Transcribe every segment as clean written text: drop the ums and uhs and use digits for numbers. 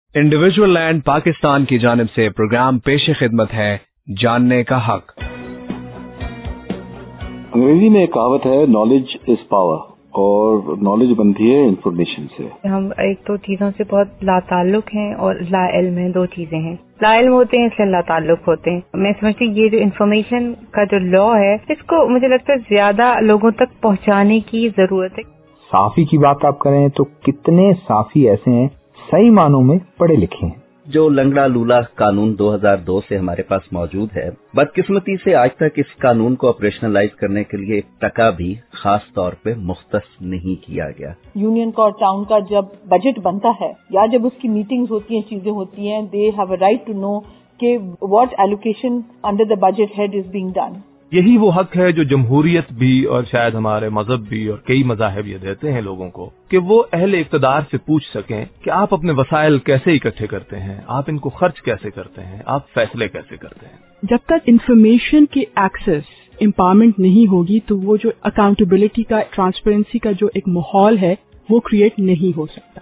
Individual land Pakistan की जानिब से प्रोग्राम पेश खिदमत है जानने का हक। अंग्रेजी में एक कहावत है, नॉलेज इज पावर, और नॉलेज बनती है इंफॉर्मेशन से। हम एक तो चीजों से बहुत लाताल्लुक हैं और लाइल्म हैं, दो चीजें हैं। लाइल्म होते हैं इसलिए लाताल्लुक होते हैं। मैं समझती हूँ ये जो इन्फॉर्मेशन का जो लॉ है, इसको मुझे लगता है ज्यादा लोगों तक पहुंचाने की जरूरत है। साफी की बात आप करें तो कितने साफी ऐसे हैं सही मानों में पढ़े लिखे हैं। जो लंगड़ा लूला कानून 2002 से हमारे पास मौजूद है, बदकिस्मती से आज तक इस कानून को ऑपरेशनलाइज करने के लिए एक टका भी खास तौर पे मुख्तस नहीं किया गया। यूनियन का और टाउन का जब बजट बनता है या जब उसकी मीटिंग्स होती हैं, चीजें होती हैं, they have a right to know कि what allocation under the budget head is being done. यही वो हक है जो जमहूरियत भी और शायद हमारे मजहब भी और कई मजाहब ये देते हैं लोगों को, कि वो अहले इक़्तिदार से पूछ सकें कि आप अपने वसाइल कैसे इकट्ठे करते हैं, आप इनको खर्च कैसे करते हैं, आप फैसले कैसे करते हैं। जब तक इंफॉर्मेशन की एक्सेस एम्पावरमेंट नहीं होगी तो वो जो अकाउंटेबिलिटी का, ट्रांसपेरेंसी का जो एक माहौल है वो क्रिएट नहीं हो सकता।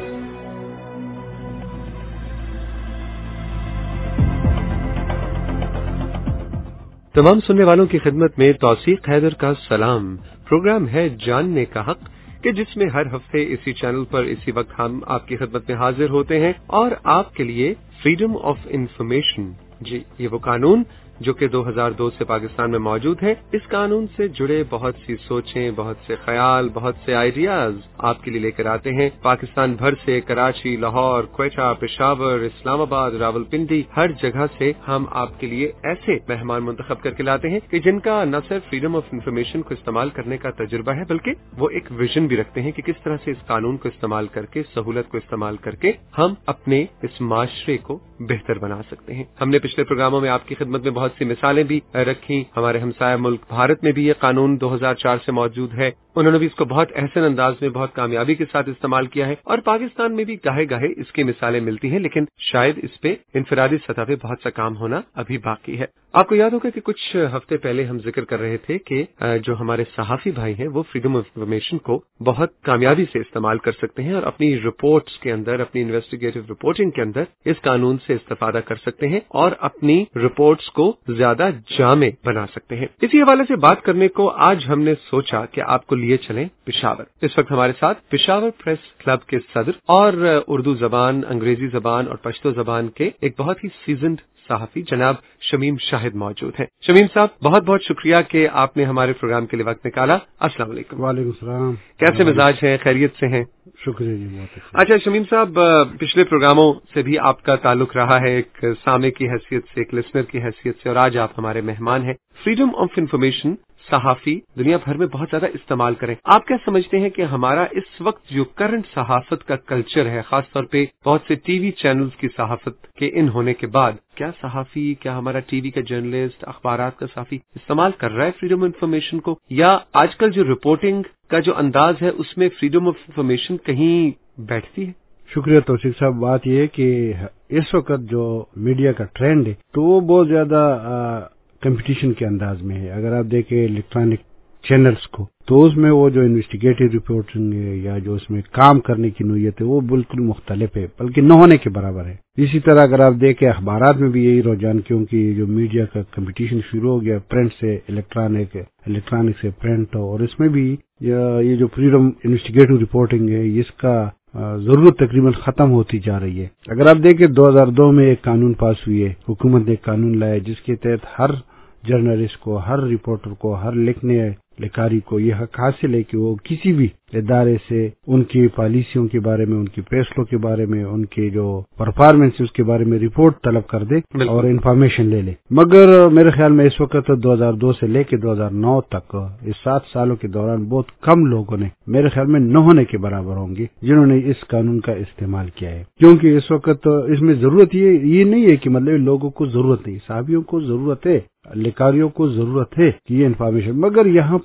तमाम सुनने वालों की खिदमत में तौसीक हैदर का सलाम। प्रोग्राम है जानने का हक, कि जिसमें हर हफ्ते इसी चैनल पर इसी वक्त हम आपकी खिदमत में हाजिर होते हैं और आपके लिए फ्रीडम ऑफ इंफॉर्मेशन, जी ये वो कानून जो कि 2002 से पाकिस्तान में मौजूद है, इस कानून से जुड़े बहुत सी सोचें, बहुत से ख्याल, बहुत से आइडियाज आपके लिए लेकर आते हैं। पाकिस्तान भर से, कराची, लाहौर, क्वेटा, पेशावर, इस्लामाबाद, रावलपिंडी, हर जगह से हम आपके लिए ऐसे मेहमान मुंतखब करके लाते हैं कि जिनका न सिर्फ फ्रीडम ऑफ इंफॉर्मेशन को इस्तेमाल करने का तजुर्बा है, बल्कि वो एक विजन भी रखते हैं कि किस तरह से इस कानून को इस्तेमाल करके, सहूलत को इस्तेमाल करके हम अपने इस माशरे को बेहतर बना सकते हैं। हमने पिछले प्रोग्रामों में आपकी खिदमत में बहुत सी मिसालें भी रखी। हमारे हमसाया मुल्क भारत में भी ये कानून 2004 से मौजूद है, उन्होंने भी इसको बहुत अहसन अंदाज में, बहुत कामयाबी के साथ इस्तेमाल किया है, और पाकिस्तान में भी गाहे गाहे इसकी मिसालें मिलती हैं, लेकिन शायद इस पे इनफरादी सतह पे बहुत सा काम होना अभी बाकी है। आपको याद होगा कि कुछ हफ्ते पहले हम जिक्र कर रहे थे कि जो हमारे सहाफी भाई हैं वो फ्रीडम ऑफ इंफॉर्मेशन को बहुत कामयाबी से इस्तेमाल कर सकते हैं और अपनी रिपोर्ट्स के अंदर, अपनी इन्वेस्टिगेटिव रिपोर्टिंग के अंदर इस कानून से इस्तेफादा कर सकते हैं और अपनी रिपोर्ट्स को ज्यादा जामे बना सकते हैं। इसी हवाले से बात करने को आज हमने सोचा कि आपको लिए चलें पेशावर। इस वक्त हमारे साथ पेशावर प्रेस क्लब के सदर और उर्दू जबान, अंग्रेजी जबान और पश्तो जबान के एक बहुत ही सीजन्ड सहाफी जनाब शमीम शाहिद मौजूद हैं। शमीम साहब, बहुत बहुत शुक्रिया कि आपने हमारे प्रोग्राम के लिए वक्त निकाला। अस्सलाम वालेकुम। वालेकुम सलाम। कैसे मिजाज हैं, खैरियत से हैं? शुक्रिया जी, बहुत अच्छा शमीम साहब, पिछले प्रोग्रामों से भी आपका ताल्लुक रहा है एक सामे की हैसियत से, एक लिसनर की हैसियत से, और आज आप हमारे मेहमान हैं। फ्रीडम ऑफ इंफॉर्मेशन सहाफी दुनिया भर में बहुत ज्यादा इस्तेमाल करें। आप क्या समझते हैं कि हमारा इस वक्त जो करंट सहाफत का कल्चर है, खासतौर पे बहुत से टीवी चैनल्स की सहाफत के इन होने के बाद, क्या सहाफी, क्या हमारा टीवी का जर्नलिस्ट, अखबारात का सहाफी इस्तेमाल कर रहा है फ्रीडम ऑफ इंफॉर्मेशन को, या आजकल जो रिपोर्टिंग का जो अंदाज है उसमें फ्रीडम ऑफ इंफॉर्मेशन कहीं बैठती है? शुक्रिया तौसीक साहब। बात यह है कि इस वक्त जो मीडिया का ट्रेंड है तो वो बहुत ज्यादा कंपटीशन के अंदाज में है। अगर आप देखें इलेक्ट्रॉनिक चैनल्स को तो उसमें वो जो इन्वेस्टिगेटिव रिपोर्टिंग है या जो उसमें काम करने की नोयत है वो बिल्कुल मुख्तलिफ है, बल्कि न होने के बराबर है। इसी तरह अगर आप देखें अखबारात में भी यही रुझान, क्योंकि जो मीडिया का कंपटीशन शुरू हो गया प्रिंट से इलेक्ट्रॉनिक से प्रिंट, और इसमें भी ये जो फ्रीडम इन्वेस्टिगेटिव रिपोर्टिंग है इसका जरूरत तकरीबन खत्म होती जा रही है। अगर आप देखें 2002 में एक कानून पास हुई है, हुकूमत ने एक कानून लाया जिसके तहत हर जर्नलिस्ट को, हर रिपोर्टर को, हर लिखारी को यह हक हासिल है कि वो किसी भी इदारे से उनकी पॉलिसियों के बारे में, उनके फैसलों के बारे में, उनके जो परफॉर्मेंस उसके बारे में रिपोर्ट तलब कर दे और इंफॉर्मेशन ले ले। मगर मेरे ख्याल में इस वक्त 2002 से लेकर 2009 तक इस 7 सालों के दौरान बहुत कम लोगों ने, मेरे ख्याल में न होने के बराबर होंगे, जिन्होंने इस कानून का इस्तेमाल किया है। क्योंकि इस वक्त इसमें जरूरत ये नहीं है कि मतलब लोगों को जरूरत नहीं, साहबियों को जरूरत है, लिखारियों को जरूरत है कि ये इन्फॉर्मेशन, मगर यहाँ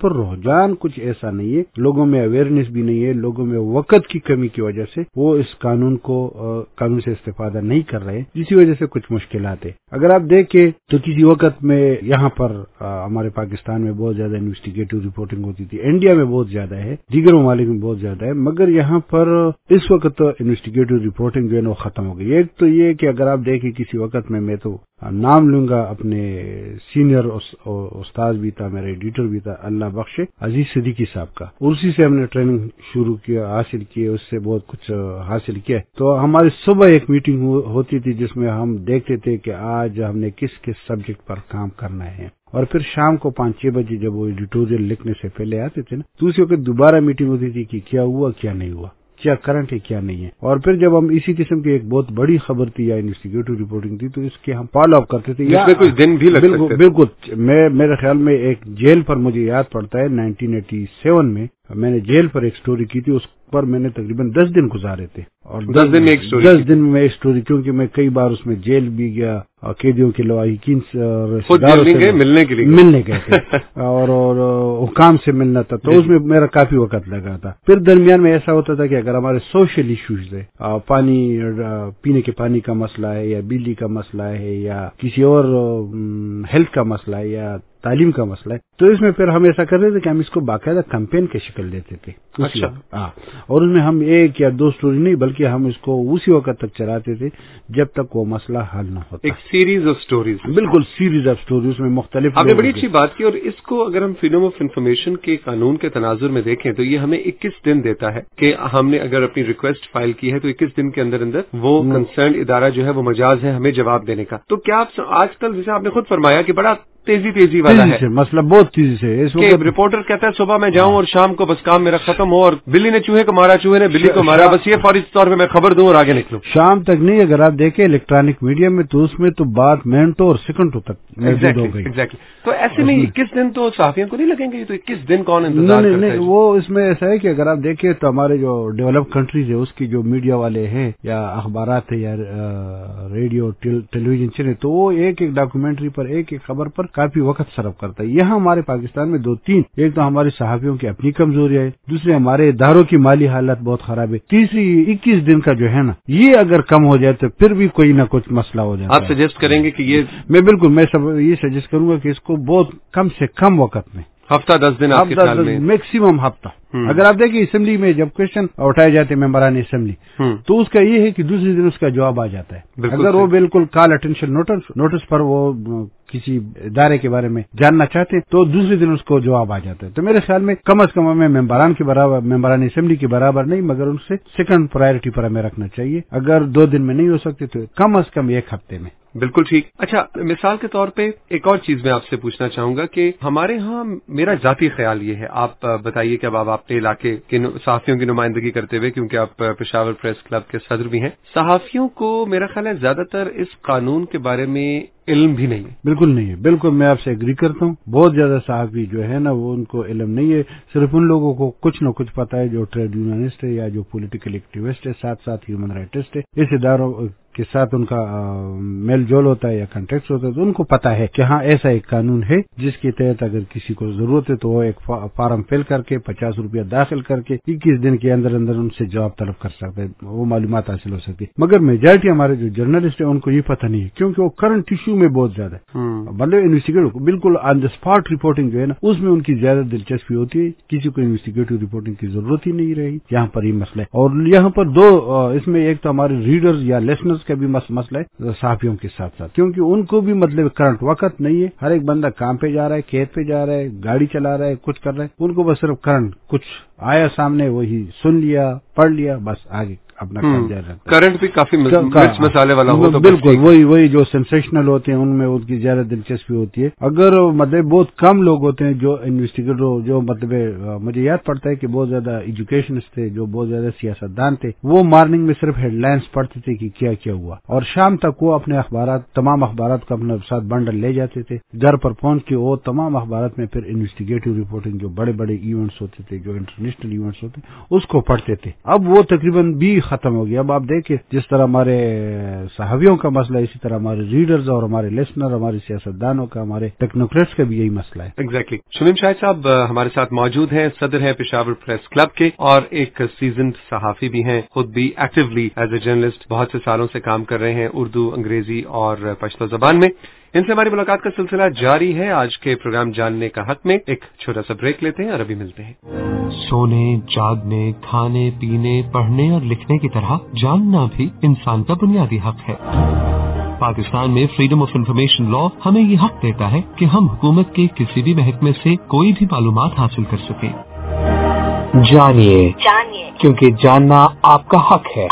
پر رجحان کچھ ایسا نہیں ہے، لوگوں میں اویئرنیس بھی نہیں ہے، لوگوں میں وقت کی کمی کی وجہ سے وہ اس قانون سے استفادہ نہیں کر رہے، جسی وجہ سے کچھ مشکلات ہیں۔ اگر آپ دیکھیں تو کسی وقت میں یہاں پر ہمارے پاکستان میں بہت زیادہ انویسٹیگیٹو رپورٹنگ ہوتی تھی، انڈیا میں بہت زیادہ ہے، دیگر ممالک میں بہت زیادہ ہے، مگر یہاں پر اس وقت انویسٹیگیٹو رپورٹنگ جو ہے وہ ختم ہو گئی۔ ایک تو یہ کہ اگر آپ دیکھیں کسی وقت میں تو نام لوں گا اپنے سینئر استاد بھی تھا، میرا ایڈیٹر بھی تھا، اللہ بخشے، عزیز صدیقی صاحب کا، اسی سے ہم نے ٹریننگ شروع کیا، حاصل کی، اس سے بہت کچھ حاصل کیا۔ تو ہماری صبح ایک میٹنگ ہوتی تھی جس میں ہم دیکھتے تھے کہ آج ہم نے کس سبجیکٹ پر کام کرنا ہے، اور پھر شام کو 5-6 بجے جب وہ ایڈیٹوریل لکھنے سے پہلے آتے تھے نا، تو اسی وقت دوبارہ میٹنگ ہوتی تھی کہ کیا ہوا کیا نہیں ہوا، کیا کرنٹ ہے کیا نہیں ہے، اور پھر جب ہم اسی قسم کی ایک بہت بڑی خبر تھی یا انویسٹیگیٹو رپورٹنگ تھی تو اس کے ہم فالو اپ کرتے تھے، اس میں کچھ دن بھی لگ سکتے تھے۔ بالکل، میرے خیال میں ایک جیل پر مجھے یاد پڑتا ہے 1987 میں نے جیل پر ایک سٹوری کی تھی، اس پر میں نے تقریباً 10 دن گزارے تھے، اور 10 دن میں ایک سٹوری، کیونکہ میں کئی بار اس میں جیل بھی گیا، قیدیوں کے لواحقین سے ملنے گئے تھے اور حکام سے ملنا تھا، تو اس میں میرا کافی وقت لگا تھا۔ پھر درمیان میں ایسا ہوتا تھا کہ اگر ہمارے سوشل ایشوز ہے، پانی، پینے کے پانی کا مسئلہ ہے، یا بجلی کا مسئلہ ہے، یا کسی اور ہیلتھ کا مسئلہ ہے، یا تعلیم کا مسئلہ ہے، تو اس میں پھر ہم ایسا کر رہے تھے کہ ہم اس کو باقاعدہ کیمپین کی شکل دیتے تھے۔ اچھا، اور اس میں ہم 1 یا 2 سٹوری نہیں بلکہ ہم اس کو اسی وقت تک چلاتے تھے جب تک وہ مسئلہ حل نہ ہوتا۔ ایک سیریز آف سٹوریز، بالکل سیریز آف سٹوریز میں مختلف۔ آپ نے بڑی اچھی بات کی، اور اس کو اگر ہم فریڈم آف انفارمیشن کے قانون کے تناظر میں دیکھیں تو یہ ہمیں 21 دن دیتا ہے کہ ہم نے اگر اپنی ریکویسٹ فائل کی ہے تو 21 دن کے اندر وہ کنسرنڈ ادارہ جو ہے وہ مجاز ہے ہمیں جواب دینے کا۔ تو کیا آپ آج کل جیسے آپ نے خود فرمایا کہ بڑا تیزی والا ہے مسئلہ، بہت تیزی سے اس وقت رپورٹر کہتا ہے صبح میں جاؤں اور شام کو بس کام میرا ختم ہو، اور بلی نے چوہے کو مارا، چوہے نے بلی کو مارا، بس یہ فوری طور پہ میں خبر دوں اور آگے نکلوں، شام تک نہیں۔ اگر آپ دیکھیں الیکٹرانک میڈیا میں تو اس میں تو بات منٹوں اور سیکنڈوں تک موجود ہو گئی۔ تو ایسے میں 21 دن تو صحافیوں کو نہیں لگیں گے، تو 21 دن کون انتظار کرتا ہے؟ نہیں، وہ اس میں ایسا ہے کہ اگر آپ دیکھیں تو ہمارے جو ڈیولپ کنٹریز ہے اس کی جو میڈیا والے ہیں یا اخبارات ہے یا ریڈیو ٹیلی ویژن چینل، تو وہ ایک ڈاکومنٹری پر ایک خبر پر کافی وقت صرف کرتا ہے۔ یہاں ہمارے پاکستان میں 2-3، ایک تو ہمارے صحافیوں کی اپنی کمزوری ہے، دوسرے ہمارے اداروں کی مالی حالت بہت خراب ہے، تیسری 21 دن کا جو ہے نا، یہ اگر کم ہو جائے تو پھر بھی کوئی نہ کچھ مسئلہ ہو جاتا ہے۔ آپ سجیسٹ کریں گے کہ یہ میں یہ سجیسٹ کروں گا کہ اس کو بہت کم سے کم وقت میں، ہفتہ 10 دن آپ کے خیال میں میکسیمم ہفتہ۔ اگر آپ دیکھیں اسمبلی میں جب کوشچن اٹھائے جاتے ہیں ممبران اسمبلی، تو اس کا یہ ہے کہ دوسرے دن اس کا جواب آ جاتا ہے۔ اگر وہ بالکل کال اٹینشن نوٹس پر وہ کسی ادارے کے بارے میں جاننا چاہتے ہیں تو دوسرے دن اس کو جواب آ جاتا ہے۔ تو میرے خیال میں کم از کم ہمیں ممبران اسمبلی کے برابر نہیں مگر ان سے سیکنڈ پرائرٹی پر ہمیں رکھنا چاہیے۔ اگر 2 دن میں نہیں ہو سکتے تو کم از کم 1 ہفتے میں۔ بالکل ٹھیک۔ اچھا، مثال کے طور پہ ایک اور چیز میں آپ سے پوچھنا چاہوں گا کہ ہمارے ہاں میرا ذاتی خیال یہ ہے، آپ بتائیے کہ اب آپ اپنے علاقے کے صحافیوں کی نمائندگی کرتے ہوئے، کیونکہ آپ پشاور پریس کلب کے صدر بھی ہیں، صحافیوں کو میرا خیال ہے زیادہ تر اس قانون کے بارے میں علم بھی نہیں ہے۔ بالکل نہیں ہے، بالکل میں آپ سے ایگری کرتا ہوں۔ بہت زیادہ صحافی جو ہے نا وہ ان کو علم نہیں ہے، صرف ان لوگوں کو کچھ نہ کچھ پتا ہے جو ٹریڈ یونینسٹ ہے یا جو پولیٹیکل ایکٹیوسٹ ہے، ساتھ ہیومن رائٹسٹ ہے، اس اداروں کے ساتھ ان کا میل جول ہوتا ہے یا کنٹیکٹ ہوتا ہے، تو ان کو پتا ہے کہ ہاں ایسا ایک قانون ہے جس کے تحت اگر کسی کو ضرورت ہے تو وہ ایک فارم فل کر کے 50 روپیہ داخل کر کے 21 دن کے اندر ان سے جواب طلب کر سکتے ہیں، وہ معلومات حاصل ہو سکتی ہے۔ مگر میجارٹی ہمارے جو جرنلسٹ ہیں ان کو یہ پتہ نہیں ہے، کیونکہ وہ کرنٹ ایشو میں بہت زیادہ مطلب انویسٹیگیٹ بالکل آن دا اسپاٹ رپورٹنگ جو ہے نا اس میں ان کی زیادہ دلچسپی ہوتی ہے، کسی کو انویسٹیگیٹو رپورٹنگ کی ضرورت ہی نہیں رہی۔ یہاں پر یہ مسئلہ ہے، اور یہاں پر 2 اس میں ایک تو ہمارے ریڈرز یا لسنرز کا بھی مسئلہ ہے صحافیوں کے ساتھ، کیونکہ ان کو بھی مطلب کرنٹ وقت نہیں ہے، ہر ایک بندہ کام پہ جا رہا ہے، کھیت پہ جا رہا ہے، گاڑی چلا رہا ہے، کچھ کر رہا ہے، ان کو بس صرف کرنٹ کچھ آیا سامنے وہی سن لیا، پڑھ لیا، بس آگے اپنا کام جاری رکھتا ہے۔ کرنٹ بھی کافی مرچ مسالے والا ہو تو بالکل وہی جو سینسیشنل ہوتے ہیں ان میں ان کی زیادہ دلچسپی ہوتی ہے۔ اگر مطلب بہت کم لوگ ہوتے ہیں جو انویسٹیگیٹر، جو مطلب مجھے یاد پڑتا ہے کہ بہت زیادہ ایجوکیشنسٹ تھے، جو بہت زیادہ سیاستدان تھے، وہ مارننگ میں صرف ہیڈ لائنز پڑھتے تھے کہ کیا کیا ہوا، اور شام تک وہ اپنے تمام اخبارات کو اپنے ساتھ بنڈل لے جاتے تھے، گھر پر پہنچ کے وہ تمام اخبارات میں پھر انویسٹیگیٹو رپورٹنگ جو بڑے بڑے ایونٹس ہوتے تھے، جو انٹرنیشنل ایونٹس ہوتے اس کو پڑھتے تھے۔ اب وہ تقریباً بھی ختم ہو گیا. اب آپ دیکھیں جس طرح ہمارے صحافیوں کا مسئلہ ہے، اسی طرح ہمارے ریڈرز اور ہمارے لسنر، ہمارے سیاستدانوں کا، ہمارے ٹیکنوکریٹس کا بھی یہی مسئلہ ہے. ایگزیکٹلی. شمیم شاہد صاحب ہمارے ساتھ موجود ہیں، صدر ہیں پشاور پریس کلب کے اور ایک سیزنڈ صحافی بھی ہیں، خود بھی ایکٹیولی ایز اے جرنلسٹ بہت سے سالوں سے کام کر رہے ہیں اردو، انگریزی اور پشتو زبان میں. ان سے ہماری ملاقات کا سلسلہ جاری ہے. آج کے پروگرام جاننے کا حق میں ایک چھوٹا سا بریک لیتے ہیں اور ابھی ملتے ہیں. سونے، جاگنے، کھانے، پینے، پڑھنے اور لکھنے کی طرح جاننا بھی انسان کا بنیادی حق ہے. پاکستان میں فریڈم آف انفارمیشن لا ہمیں یہ حق دیتا ہے کہ ہم حکومت کے کسی بھی محکمے سے کوئی بھی معلومات حاصل کر سکیں. جانیے کیونکہ جاننا آپ کا حق ہے.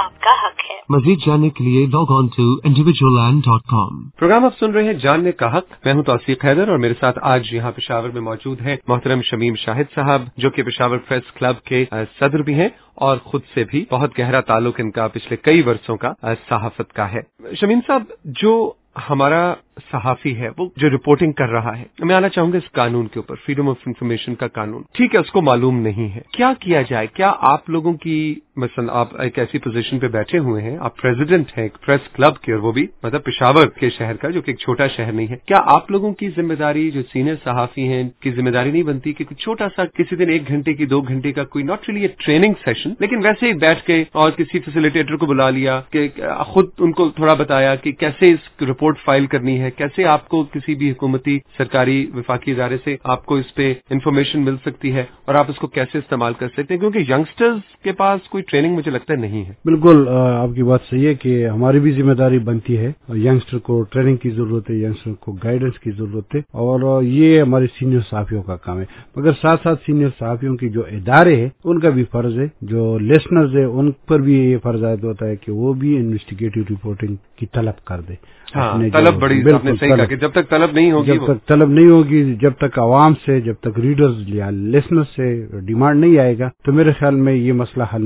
مزید جاننے کے لیے log on to individualland.com. Programme آپ سن رہے ہیں جاننے کا حق. میں ہوں توثیق حیدر اور میرے ساتھ آج یہاں پشاور میں موجود ہیں محترم شمیم شاہد صاحب، جو کہ پشاور پریس کلب کے صدر بھی ہیں اور خود سے بھی بہت گہرا تعلق ان کا پچھلے کئی برسوں کا صحافت کا ہے. شمیم صاحب، جو ہمارا صحافی ہے وہ جو رپورٹنگ کر رہا ہے، میں آنا چاہوں گا اس قانون کے اوپر، فریڈم آف انفارمیشن کا قانون. ٹھیک ہے، اس کو معلوم نہیں ہے، کیا کیا جائے؟ کیا آپ لوگوں کی، مثلا آپ ایک ایسی پوزیشن پہ بیٹھے ہوئے ہیں، آپ پریزیڈنٹ ہیں ایک پریس کلب کے، اور وہ بھی مطلب پشاور کے شہر کا، جو کہ ایک چھوٹا شہر نہیں ہے، کیا آپ لوگوں کی ذمہ داری جو سینئر صحافی ہیں کی ذمہ داری نہیں بنتی کہ کچھ چھوٹا سا کسی دن 1 گھنٹے کی 2 گھنٹے کا کوئی ناٹ ریلی ٹریننگ سیشن، لیکن ویسے ہی بیٹھ کے اور کسی فیسیلیٹیٹر کو بلا لیا کہ خود ان کو تھوڑا بتایا کہ کیسے اس رپورٹ فائل کرنی ہے، کیسے آپ کو کسی بھی حکومتی سرکاری وفاقی ادارے سے آپ کو اس پہ انفارمیشن مل سکتی ہے اور آپ اس کو کیسے استعمال کر سکتے ہیں، کیونکہ ینگسٹرز کے پاس کوئی ٹریننگ مجھے لگتا ہے نہیں ہے. بالکل آپ کی بات صحیح ہے کہ ہماری بھی ذمہ داری بنتی ہے. ینگسٹر کو ٹریننگ کی ضرورت ہے، ینگسٹر کو گائیڈنس کی ضرورت ہے، اور یہ ہمارے سینئر صحافیوں کا کام ہے. مگر ساتھ ساتھ سینئر صحافیوں کی جو ادارے ہیں ان کا بھی فرض ہے، جو لسنرز ہیں ان پر بھی یہ فرض عائد ہوتا ہے کہ وہ بھی انویسٹیگیٹو رپورٹنگ کی طلب کر دے. طلب بڑی آپ نے صحیح کہا کہ جب تک طلب نہیں ہوگی، جب تک عوام سے، جب تک ریڈرز یا لسنر سے ڈیمانڈ نہیں آئے گا تو میرے خیال میں یہ مسئلہ حل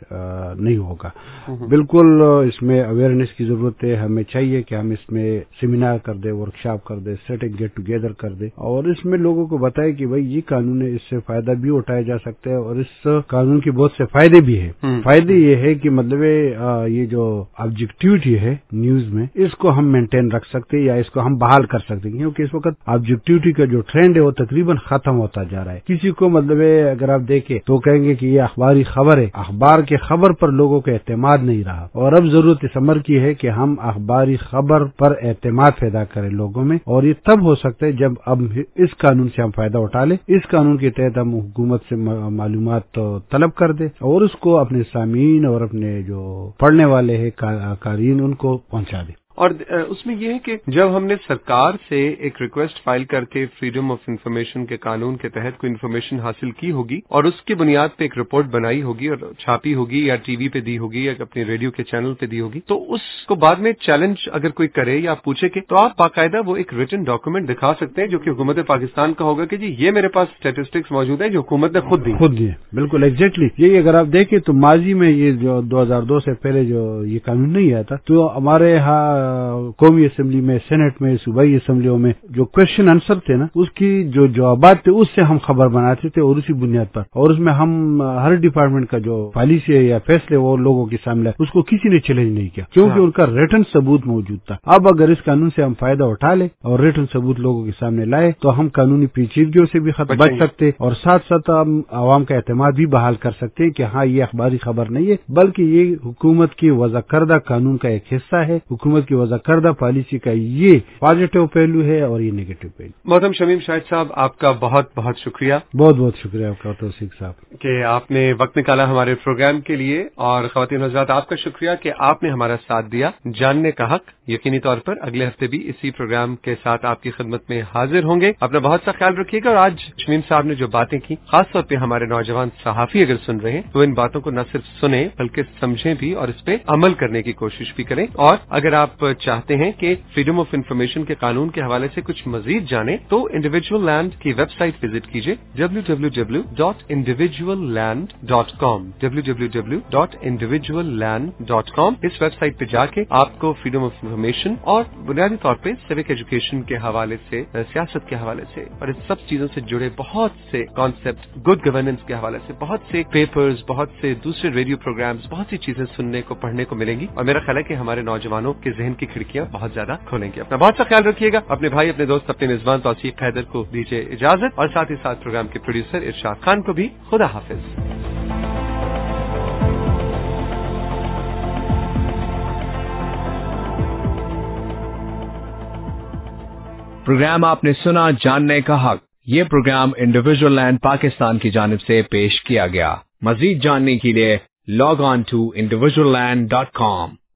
نہیں ہوگا. بالکل اس میں اویئرنیس کی ضرورت ہے. ہمیں چاہیے کہ ہم اس میں سیمینار کر دیں، ورکشاپ کر دیں، سیٹنگ گیٹ ٹوگیدر کر دیں، اور اس میں لوگوں کو بتائے کہ بھائی یہ قانون ہے، اس سے فائدہ بھی اٹھایا جا سکتا ہے اور اس قانون کے بہت سے فائدے بھی ہیں. فائدے یہ ہے کہ مطلب یہ جو آبجیکٹیوٹی ہے نیوز میں، اس کو ہم مینٹین رکھ سکتے یا اس کو ہم بحال کر سکتے ہیں، کیونکہ اس وقت آبجیکٹیوٹی کا جو ٹرینڈ ہے وہ تقریباً ختم ہوتا جا رہا ہے. کسی کو مطلب اگر آپ دیکھیں تو کہیں گے کہ یہ اخباری خبر ہے، اخبار کے خبر پر لوگوں کا اعتماد نہیں رہا، اور اب ضرورت اس امر کی ہے کہ ہم اخباری خبر پر اعتماد پیدا کریں لوگوں میں، اور یہ تب ہو سکتا ہے جب اب اس قانون سے ہم فائدہ اٹھا لیں. اس قانون کے تحت ہم حکومت سے معلومات طلب کر دیں اور اس کو اپنے سامعین اور اپنے جو پڑھنے والے ہیں قارئین ان کو پہنچا دیں. اور اس میں یہ ہے کہ جب ہم نے سرکار سے ایک ریکویسٹ فائل کر کے فریڈم آف انفارمیشن کے قانون کے تحت کوئی انفارمیشن حاصل کی ہوگی اور اس کی بنیاد پہ ایک رپورٹ بنائی ہوگی اور چھاپی ہوگی یا ٹی وی پہ دی ہوگی یا اپنے ریڈیو کے چینل پہ دی ہوگی، تو اس کو بعد میں چیلنج اگر کوئی کرے یا پوچھے کہ تو آپ باقاعدہ وہ ایک ریٹن ڈاکومنٹ دکھا سکتے ہیں جو کہ حکومت پاکستان کا ہوگا کہ جی یہ میرے پاس اسٹیٹسٹکس موجود ہیں جو حکومت نے خود دی. بالکل ایگزیکٹلی یہی. اگر آپ دیکھیں تو ماضی میں یہ جو 2002 سے پہلے جو یہ قانون نہیں آیا تھا تو ہمارے یہاں قومی اسمبلی میں، سینٹ میں، صوبائی اسمبلیوں میں جو کوشچن آنسر تھے نا، اس کی جو جوابات تھے اس سے ہم خبر بناتے تھے، اور اسی بنیاد پر، اور اس میں ہم ہر ڈپارٹمنٹ کا جو پالیسی ہے یا فیصلے وہ لوگوں کے سامنے اس کو کسی نے چیلنج نہیں کیا، کیونکہ ان کا ریٹن ثبوت موجود تھا. اب اگر اس قانون سے ہم فائدہ اٹھا لیں اور ریٹن ثبوت لوگوں کے سامنے لائے تو ہم قانونی پیچیدگیوں سے بھی بچ سکتے، اور ساتھ ساتھ ہم عوام کا اعتماد بھی بحال کر سکتے ہیں کہ ہاں یہ اخباری خبر نہیں ہے بلکہ یہ حکومت کی وضع کردہ قانون کا ایک حصہ ہے، حکومت کی وضع کردہ پالیسی کا یہ پازیٹو پہلو ہے اور یہ نیگیٹو پہلو. محترم شمیم شاہد صاحب، آپ کا بہت بہت شکریہ. بہت بہت شکریہ آپ کا توثیق صاحب کہ آپ نے وقت نکالا ہمارے پروگرام کے لیے، اور خواتین حضرات آپ کا شکریہ کہ آپ نے ہمارا ساتھ دیا. جاننے کا حق یقینی طور پر اگلے ہفتے بھی اسی پروگرام کے ساتھ آپ کی خدمت میں حاضر ہوں گے. اپنا بہت سا خیال رکھیے گا. اور آج شمیم صاحب نے جو باتیں کی، خاص طور پہ ہمارے نوجوان صحافی اگر سن رہے ہیں تو ان باتوں کو نہ صرف سنیں بلکہ سمجھیں بھی اور اس پہ عمل کرنے کی کوشش بھی کریں. اور اگر آپ چاہتے ہیں کہ فریڈم آف انفارمیشن کے قانون کے حوالے سے کچھ مزید جانیں تو انڈیویجول لینڈ کی ویب سائٹ وزٹ کیجیے www.individualland.com www.individualland.com. اس ویب سائٹ پہ جا کے آپ کو فریڈم آف انفارمیشن اور بنیادی طور پہ سیوک ایجوکیشن کے حوالے سے، سیاست کے حوالے سے اور اس سب چیزوں سے جڑے بہت سے کانسیپٹ، گڈ گورننس کے حوالے سے بہت سے پیپرز، بہت سے دوسرے ریڈیو پروگرامز، بہت سی چیزیں سننے کو، پڑھنے کو ملیں گی اور میرا خیال ہے کہ ہمارے نوجوانوں کے ذہن کی کھڑکیاں بہت زیادہ کھولیں گی. اپنا بہت سا خیال رکھیے گا. اپنے بھائی، اپنے دوست، اپنے میزبان توصیف حیدر کو دیجیے اجازت اور ساتھ ہی ساتھ پروگرام کے پروڈیوسر ارشاد خان کو بھی خدا حافظ. پروگرام آپ نے سنا جاننے کا حق. یہ پروگرام انڈیویجول لینڈ پاکستان کی جانب سے پیش کیا گیا. مزید جاننے کے لیے لاگ آن ٹو individualland.com.